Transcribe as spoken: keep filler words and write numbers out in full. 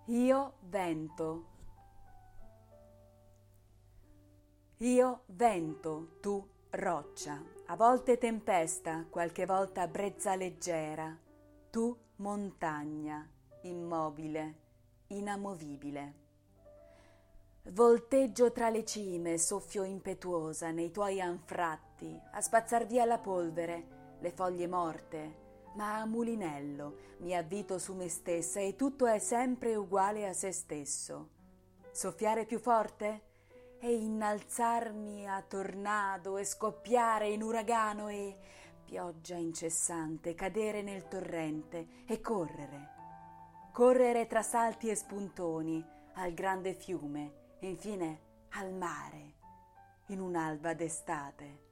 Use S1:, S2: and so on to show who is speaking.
S1: Io vento. Io vento, tu roccia, a volte tempesta, qualche volta brezza leggera, tu montagna, immobile, inamovibile. Volteggio tra le cime, soffio impetuosa nei tuoi anfratti, a spazzar via la polvere, le foglie morte, ma a mulinello mi avvito su me stessa e tutto è sempre uguale a se stesso. Soffiare più forte? E innalzarmi a tornado e scoppiare in uragano e pioggia incessante, cadere nel torrente e correre. Correre tra salti e spuntoni al grande fiume e infine al mare in un'alba d'estate.